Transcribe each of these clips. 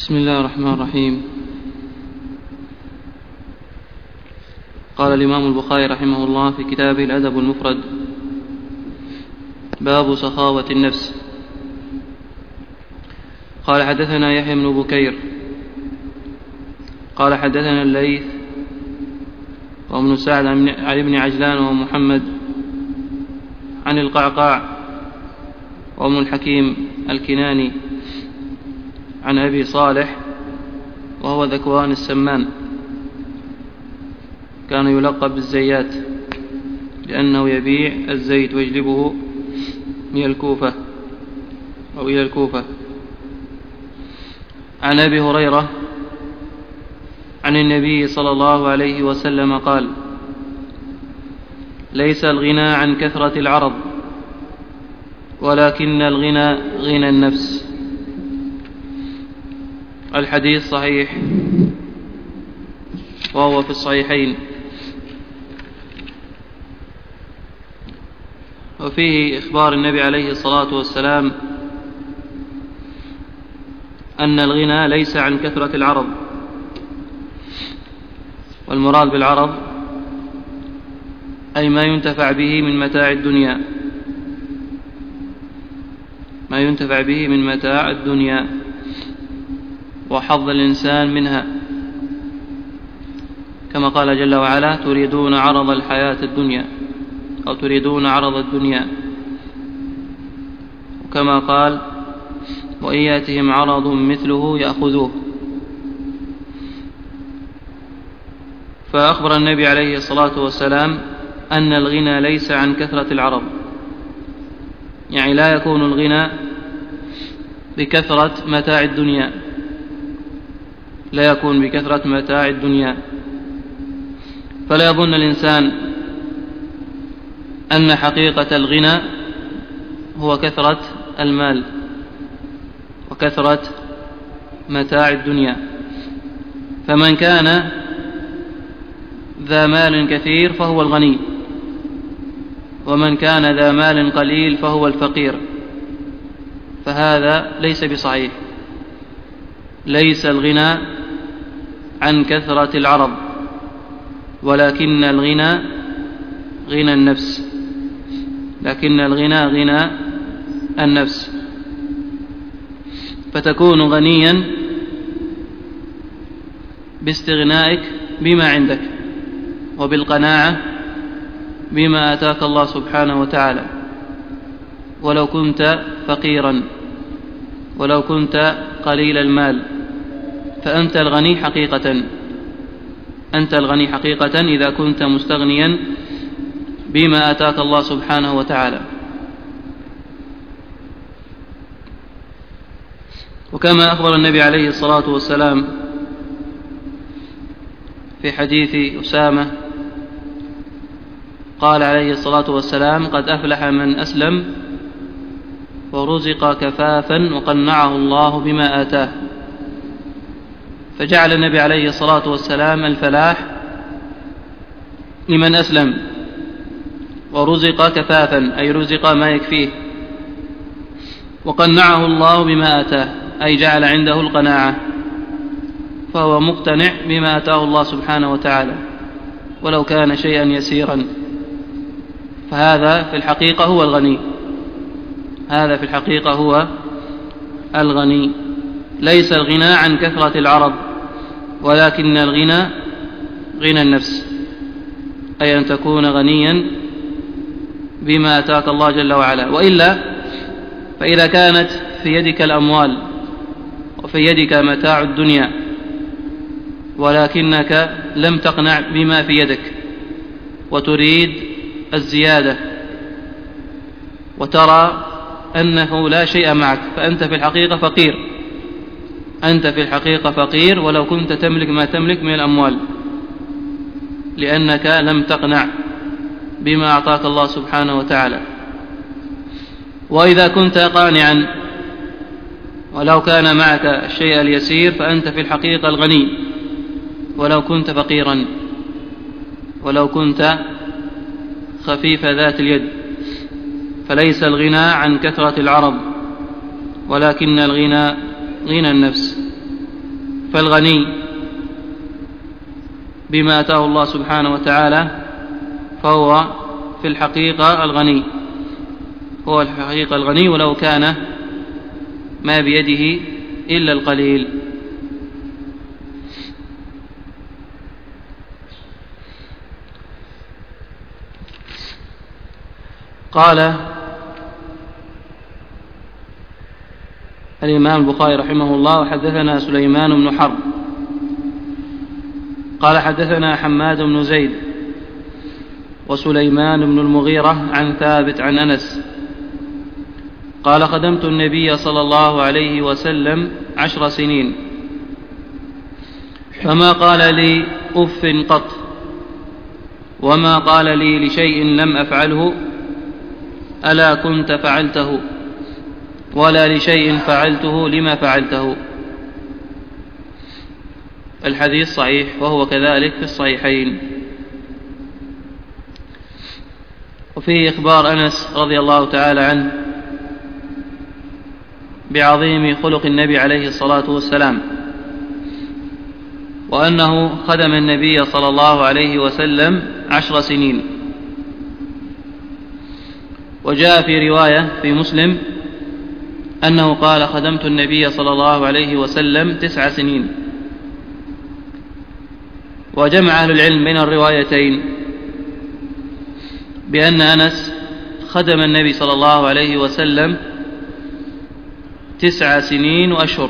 بسم الله الرحمن الرحيم. قال الإمام البخاري رحمه الله في كتابه الأدب المفرد: باب سخاوة النفس. قال حدثنا يحيى بن بكير قال حدثنا الليث وابن سعد عن ابن عجلان ومحمد عن القعقاع وابن الحكيم الكناني عن أبي صالح وهو ذكوان السمان، كان يلقب بالزيات لأنه يبيع الزيت ويجلبه من الكوفة أو إلى الكوفة. عن أبي هريرة عن النبي صلى الله عليه وسلم قال: ليس الغنى عن كثرة العرض ولكن الغنى غنى النفس. الحديث صحيح وهو في الصحيحين، وفيه إخبار النبي عليه الصلاة والسلام أن الغنى ليس عن كثرة العرض، والمراد بالعرض أي ما ينتفع به من متاع الدنيا، ما ينتفع به من متاع الدنيا وحظ الإنسان منها، كما قال جل وعلا: تريدون عرض الحياة الدنيا أو تريدون عرض الدنيا، وكما قال: وإن يأتهم عرض مثله يأخذوه. فأخبر النبي عليه الصلاة والسلام أن الغنى ليس عن كثرة العرض، يعني لا يكون الغنى بكثرة متاع الدنيا، لا يكون بكثرة متاع الدنيا. فلا يظن الإنسان أن حقيقة الغنى هو كثرة المال وكثرة متاع الدنيا، فمن كان ذا مال كثير فهو الغني، ومن كان ذا مال قليل فهو الفقير، فهذا ليس بصحيح. ليس الغنى عن كثرة العرض ولكن الغنى غنى النفس، لكن الغنى غنى النفس. فتكون غنيا باستغنائك بما عندك وبالقناعة بما آتاك الله سبحانه وتعالى، ولو كنت فقيرا ولو كنت قليل المال فأنت الغني حقيقة، أنت الغني حقيقة إذا كنت مستغنيا بما آتاك الله سبحانه وتعالى. وكما أخبر النبي عليه الصلاة والسلام في حديث أسامة قال عليه الصلاة والسلام: قد أفلح من أسلم ورزق كفافا وقنعه الله بما آتاه. فجعل النبي عليه الصلاة والسلام الفلاح لمن أسلم، ورزق كفافا أي رزق ما يكفيه، وقنعه الله بما آتاه أي جعل عنده القناعة، فهو مقتنع بما آتاه الله سبحانه وتعالى ولو كان شيئا يسيرا. فهذا في الحقيقة هو الغني، هذا في الحقيقة هو الغني. ليس الغنى عن كثرة العرض ولكن الغنى غنى النفس، أي أن تكون غنيا بما آتاك الله جل وعلا. وإلا فإذا كانت في يدك الأموال وفي يدك متاع الدنيا ولكنك لم تقنع بما في يدك وتريد الزيادة وترى أنه لا شيء معك، فأنت في الحقيقة فقير، أنت في الحقيقة فقير ولو كنت تملك ما تملك من الأموال، لأنك لم تقنع بما أعطاك الله سبحانه وتعالى. وإذا كنت قانعا ولو كان معك الشيء اليسير فأنت في الحقيقة الغني ولو كنت فقيرا، ولو كنت خفيف ذات اليد. فليس الغنى عن كثرة العرض ولكن الغنى غنى النفس. فالغني بما أتاه الله سبحانه وتعالى فهو في الحقيقة الغني، هو الحقيقة الغني ولو كان ما بيده إلا القليل. قال الإمام البخاري رحمه الله: وحدثنا سليمان بن حرب قال حدثنا حماد بن زيد وسليمان بن المغيرة عن ثابت عن أنس قال: خدمت النبي صلى الله عليه وسلم 10 سنين فما قال لي أف قط، وما قال لي لشيء لم أفعله ألا كنت فعلته، ولا لشيء فعلته لما فعلته. الحديث صحيح، وهو كذلك في الصحيحين. وفيه إخبار أنس رضي الله تعالى عنه بعظيم خلق النبي عليه الصلاة والسلام، وأنه خدم النبي صلى الله عليه وسلم 10 سنين. وجاء في رواية في مسلم أنه قال: خدمت النبي صلى الله عليه وسلم 9 سنين. وجمع أهل العلم بين الروايتين بأن أنس خدم النبي صلى الله عليه وسلم 9 سنين وأشهر،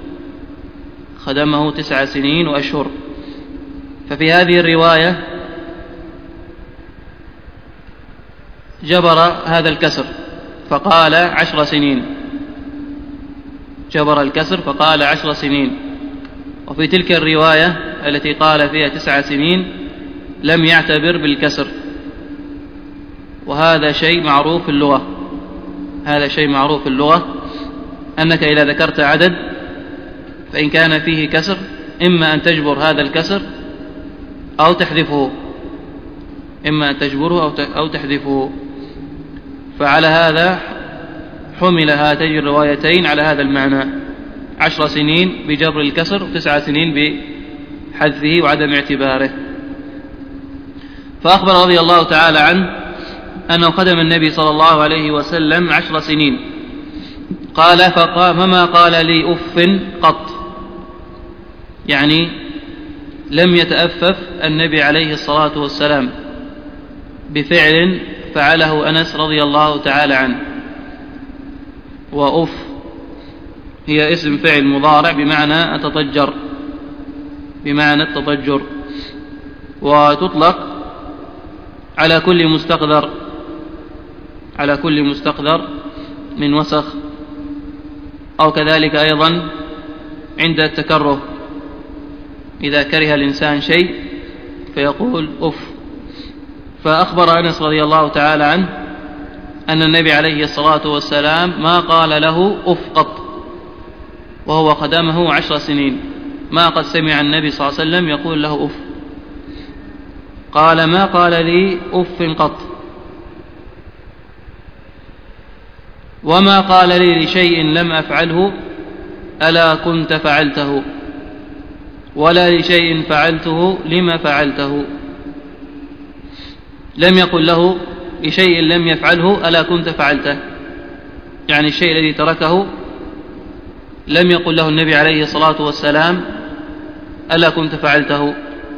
خدمه 9 سنين وأشهر. ففي هذه الرواية جبر هذا الكسر فقال 10 سنين، جبر الكسر فقال 10 سنين. وفي تلك الرواية التي قال فيها 9 سنين لم يعتبر بالكسر، وهذا شيء معروف في اللغة، هذا شيء معروف في اللغة، أنك إذا ذكرت عدد فإن كان فيه كسر إما أن تجبر هذا الكسر أو تحذفه، إما أن تجبره أو تحذفه. فعلى هذا حمل هاتين الروايتين على هذا المعنى: 10 سنين بجبر الكسر و9 سنين بحذفه وعدم اعتباره. فأخبر رضي الله تعالى عنه أنه خدم النبي صلى الله عليه وسلم 10 سنين. قال: فما قال لي أف قط، يعني لم يتأفف النبي عليه الصلاة والسلام بفعل فعله أنس رضي الله تعالى عنه. وأف هي اسم فعل مضارع بمعنى التضجر، بمعنى التضجر، وتطلق على كل مستقذر، على كل مستقذر من وسخ، أو كذلك أيضا عند التكره، إذا كره الإنسان شيء فيقول أف. فأخبر أنس رضي الله تعالى عنه أن النبي عليه الصلاة والسلام ما قال له أف قط، وهو خدمه 10 سنين، ما قد سمع النبي صلى الله عليه وسلم يقول له أف. قال: ما قال لي أف قط، وما قال لي لشيء لم أفعله ألا كنت فعلته، ولا لشيء فعلته لما فعلته. لم يقل له لشيء لم يفعله ألا كنت فعلته، يعني الشيء الذي تركه لم يقل له النبي عليه الصلاة والسلام ألا كنت فعلته.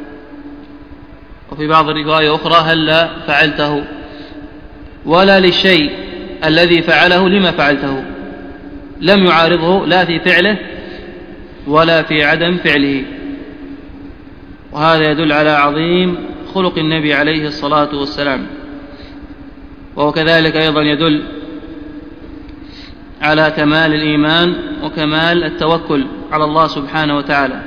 وفي بعض الرواية أخرى هلا فعلته. ولا للشيء الذي فعله لما فعلته، لم يعارضه لا في فعله ولا في عدم فعله. وهذا يدل على عظيم خلق النبي عليه الصلاة والسلام، وهو كذلك أيضا يدل على كمال الإيمان وكمال التوكل على الله سبحانه وتعالى.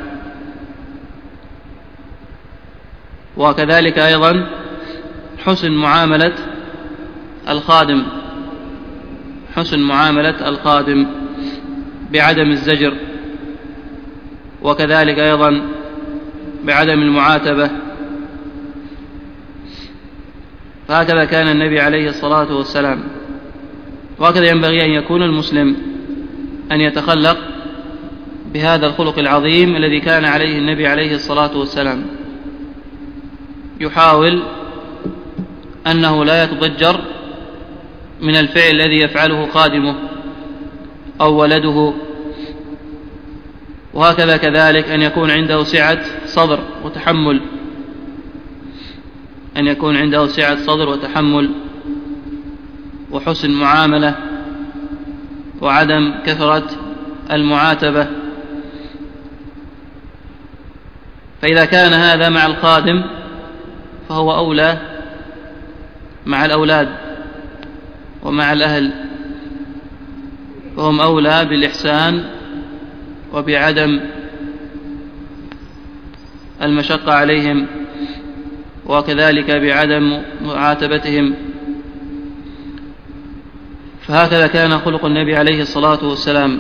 وكذلك أيضا حسن معاملة الخادم، حسن معاملة الخادم بعدم الزجر، وكذلك أيضا بعدم المعاتبة. فهكذا كان النبي عليه الصلاة والسلام، وهكذا ينبغي أن يكون المسلم، أن يتخلق بهذا الخلق العظيم الذي كان عليه النبي عليه الصلاة والسلام، يحاول أنه لا يتضجر من الفعل الذي يفعله خادمه أو ولده، وهكذا كذلك أن يكون عنده سعة صدر وتحمل، أن يكون عنده سعة صدر وتحمل وحسن معاملة وعدم كثرة المعاتبة. فإذا كان هذا مع الخادم فهو أولى مع الأولاد ومع الأهل، فهم أولى بالإحسان وبعدم المشقة عليهم، وكذلك بعدم معاتبتهم. فهكذا كان خلق النبي عليه الصلاة والسلام.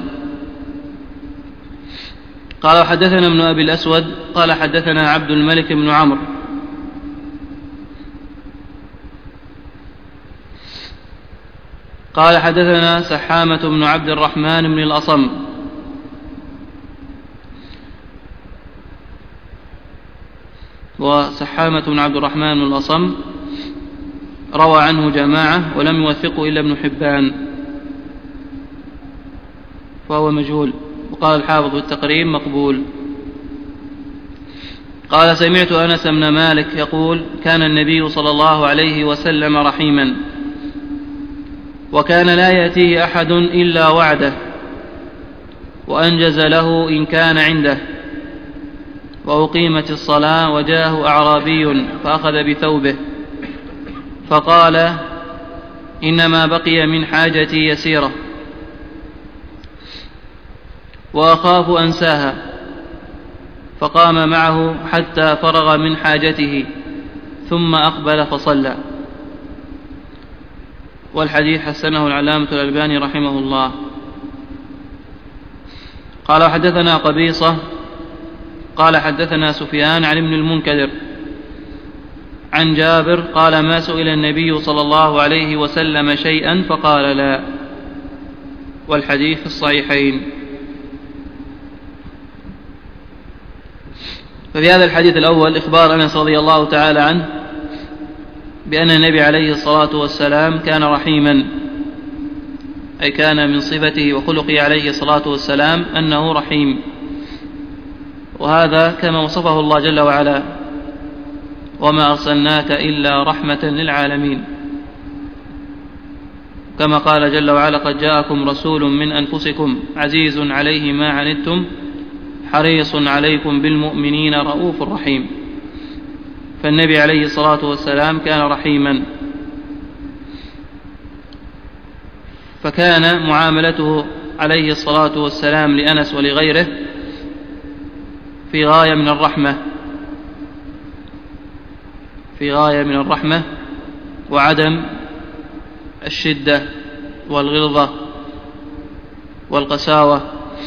قال حدثنا ابن أبي الأسود قال حدثنا عبد الملك بن عمرو قال حدثنا سحامة بن عبد الرحمن بن الأصم وسحامة بن عبد الرحمن بن الأصم روى عنه جماعة ولم يوثقه إلا ابن حبان فهو مجهول، وقال الحافظ في التقريب مقبول. قال سمعت أنس بن مالك يقول كان النبي صلى الله عليه وسلم رحيما، وكان لا يأتيه أحد إلا وعده، وأنجز له إن كان عنده، وأقيمت الصلاة وجاءه أعرابي فأخذ بثوبه فقال إنما بقي من حاجتي يسيرة وأخاف أنساها، فقام معه حتى فرغ من حاجته ثم أقبل فصلى. والحديث حسنه العلامة الألباني رحمه الله. قال حدثنا قبيصة قال حدثنا سفيان عن ابن المنكدر عن جابر قال ما سئل النبي صلى الله عليه وسلم شيئا فقال لا. والحديث في الصحيحين. ففي هذا الحديث الأول إخبار أنس رضي الله تعالى عنه بأن النبي عليه الصلاة والسلام كان رحيما، أي كان من صفته وخلقه عليه الصلاة والسلام أنه رحيم، وهذا كما وصفه الله جل وعلا وما أرسلناك إلا رحمة للعالمين، كما قال جل وعلا قد جاءكم رسول من أنفسكم عزيز عليه ما عنتم حريص عليكم بالمؤمنين رؤوف رحيم. فالنبي عليه الصلاة والسلام كان رحيما، فكان معاملته عليه الصلاة والسلام لأنس ولغيره في غاية من الرحمة وعدم الشدة والغلظة والقساوة،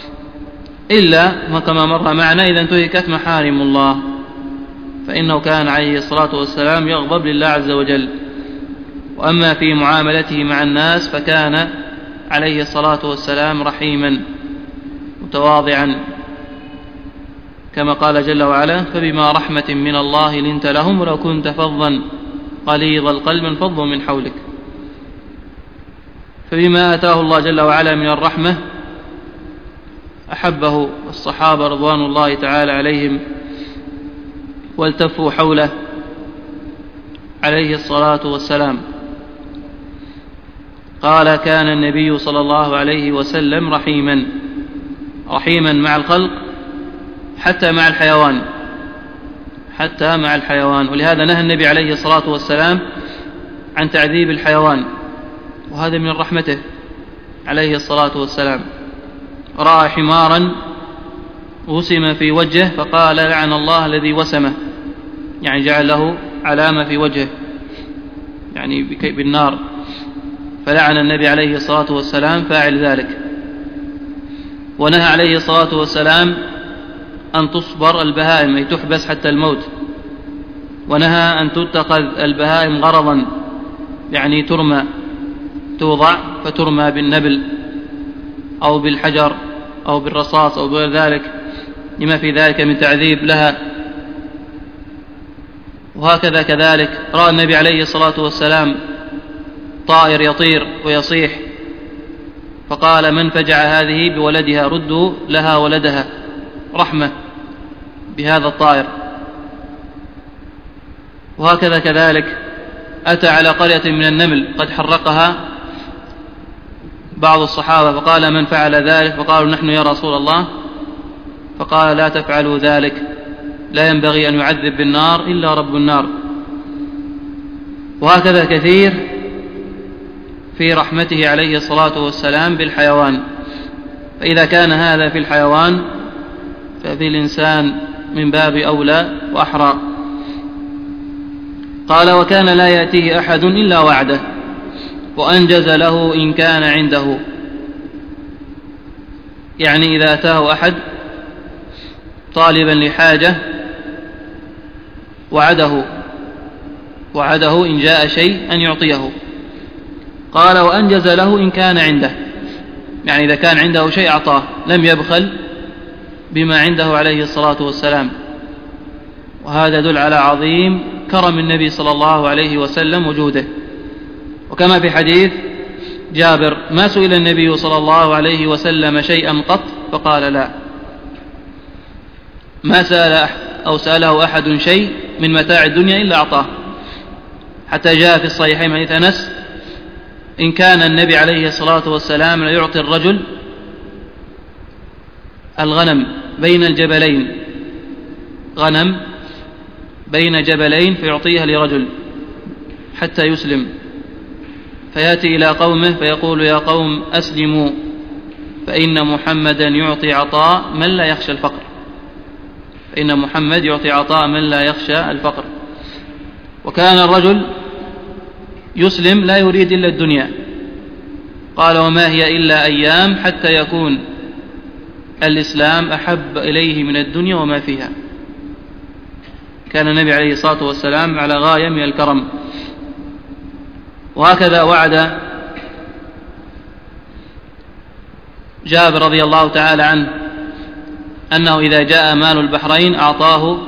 إلا كما مر معنا إذا انتهكت محارم الله، فإنه كان عليه الصلاة والسلام يغضب لله عز وجل. وأما في معاملته مع الناس فكان عليه الصلاة والسلام رحيما متواضعا، كما قال جل وعلا فبما رحمة من الله لنت لهم ولو كنت فظا غليظ القلب انفضوا من حولك. فبما آتاه الله جل وعلا من الرحمة أحبه الصحابة رضوان الله تعالى عليهم والتفوا حوله عليه الصلاة والسلام. قال كان النبي صلى الله عليه وسلم رحيما مع الخلق حتى مع الحيوان، ولهذا نهى النبي عليه الصلاة والسلام عن تعذيب الحيوان، وهذا من رحمته عليه الصلاة والسلام. رأى حمارا وسم في وجهه فقال لعن الله الذي وسمه، يعني جعل له علامة في وجهه يعني بالنار، فلعن النبي عليه الصلاة والسلام فاعل ذلك. ونهى عليه الصلاة والسلام أن تصبر البهائم، أي تحبس حتى الموت، ونهى أن تتخذ البهائم غرضا، يعني توضع فترمى بالنبل أو بالحجر أو بالرصاص أو بغير ذلك لما في ذلك من تعذيب لها. وهكذا كذلك رأى النبي عليه الصلاة والسلام طائر يطير ويصيح فقال: من فجع هذه بولدها ردوا لها ولدها، رحمة بهذا الطائر. وهكذا كذلك أتى على قرية من النمل قد حرقها بعض الصحابة فقال: من فعل ذلك؟ فقالوا: نحن يا رسول الله. فقال: لا تفعلوا ذلك، لا ينبغي أن يعذب بالنار إلا رب النار. وهكذا كثير في رحمته عليه الصلاة والسلام بالحيوان، فإذا كان هذا في الحيوان ففي الإنسان من باب أولى وأحرى. قال: وكان لا يأتيه أحد إلا وعده وأنجز له إن كان عنده. يعني إذا أتاه أحد طالبا لحاجة وعده إن جاء شيء أن يعطيه. قال: وأنجز له إن كان عنده، يعني إذا كان عنده شيء أعطاه، لم يبخل بما عنده عليه الصلاة والسلام. وهذا يدل على عظيم كرم النبي صلى الله عليه وسلم وجوده. وكما في حديث جابر: ما سئل النبي صلى الله عليه وسلم شيئا قط فقال لا، ما سأل أو سأله أحد شيء من متاع الدنيا إلا أعطاه. حتى جاء في الصحيحين حديث أنس: إن كان النبي عليه الصلاة والسلام ليعطي الرجل الغنم بين الجبلين، غنم بين جبلين فيعطيها لرجل حتى يسلم، فيأتي إلى قومه فيقول: يا قوم أسلموا فإن محمدا يعطي عطاء من لا يخشى الفقر، فإن محمد يعطي عطاء من لا يخشى الفقر. وكان الرجل يسلم لا يريد إلا الدنيا. قال: وما هي إلا أيام حتى يكون الإسلام أحب إليه من الدنيا وما فيها. كان النبي عليه الصلاة والسلام على غاية من الكرم. وهكذا وعد جابر رضي الله تعالى عنه أنه إذا جاء مال البحرين أعطاه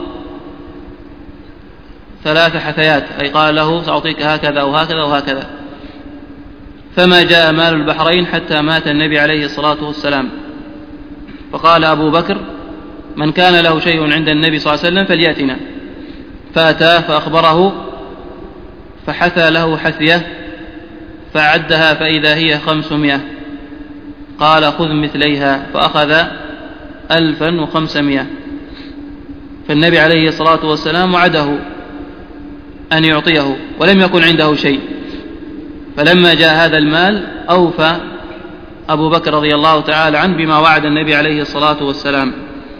3 حثيات، أي قال له: سأعطيك هكذا وهكذا وهكذا. فما جاء مال البحرين حتى مات النبي عليه الصلاة والسلام. فقال أبو بكر: من كان له شيء عند النبي صلى الله عليه وسلم فليأتنا. فأتاه فأخبره فحثى له حثية فعدها فإذا هي 500. قال: خذ مثليها، فأخذ 1500. فالنبي عليه الصلاة والسلام وعده أن يعطيه ولم يكن عنده شيء. فلما جاء هذا المال أوفى أبو بكر رضي الله تعالى عنه بما وعد النبي عليه الصلاة والسلام.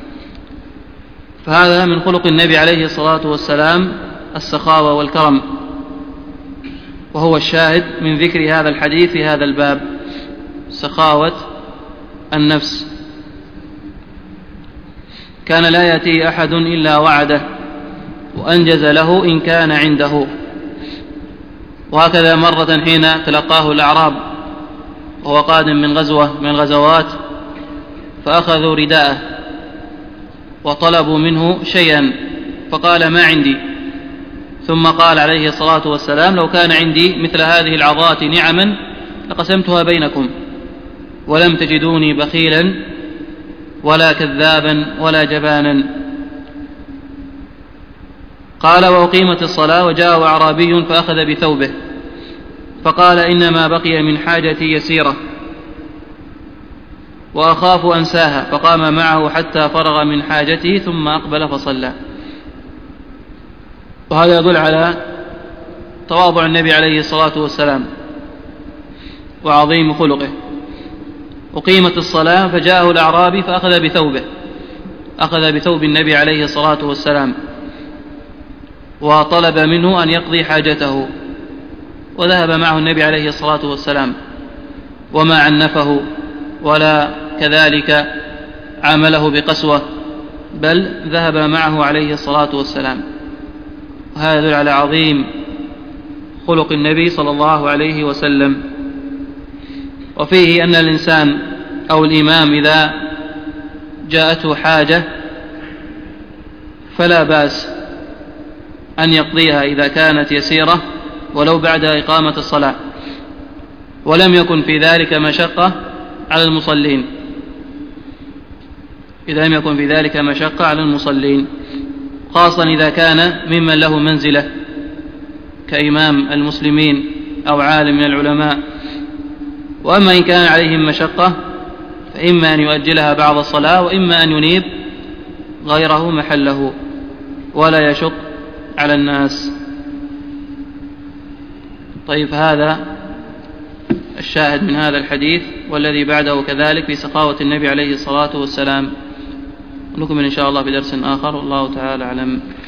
فهذا من خلق النبي عليه الصلاة والسلام السخاوة والكرم، وهو الشاهد من ذكر هذا الحديث في هذا الباب، سخاوة النفس. كان لا يأتي أحد إلا وعده وأنجز له إن كان عنده. وهكذا مرة حين تلقاه الأعراب وهو قادم من غزوة من الغزوات فأخذوا رداءه وطلبوا منه شيئا فقال: ما عندي. ثم قال عليه الصلاة والسلام: لو كان عندي مثل هذه العظات نعما لقسمتها بينكم، ولم تجدوني بخيلا ولا كذابا ولا جبانا. قال: وأقيمت الصلاة وجاء أعرابي فأخذ بثوبه فقال: إنما بقي من حاجتي يسيرة وأخاف أنساها. فقام معه حتى فرغ من حاجته ثم أقبل فصلى. وهذا يدل على تواضع النبي عليه الصلاة والسلام وعظيم خلقه. أقيمت الصلاة فجاءه الأعرابي فأخذ بثوبه، أخذ بثوب النبي عليه الصلاة والسلام وطلب منه أن يقضي حاجته، وذهب معه النبي عليه الصلاة والسلام وما عنفه ولا كذلك عامله بقسوة، بل ذهب معه عليه الصلاة والسلام. وهذا يدل على عظيم خلق النبي صلى الله عليه وسلم. وفيه أن الإنسان أو الإمام إذا جاءته حاجة فلا بأس أن يقضيها إذا كانت يسيرة ولو بعد إقامة الصلاة، ولم يكن في ذلك مشقة على المصلين، إذا لم يكن في ذلك مشقة على المصلين، خاصة إذا كان ممن له منزلة كإمام المسلمين أو عالم من العلماء. وأما إن كان عليهم مشقة فإما أن يؤجلها بعض الصلاة، وإما أن ينيب غيره محله ولا يشق على الناس. طيب، هذا الشاهد من هذا الحديث، والذي بعده كذلك في سخاوة النبي عليه الصلاة والسلام. نكمل إن شاء الله في درس آخر، والله تعالى أعلم.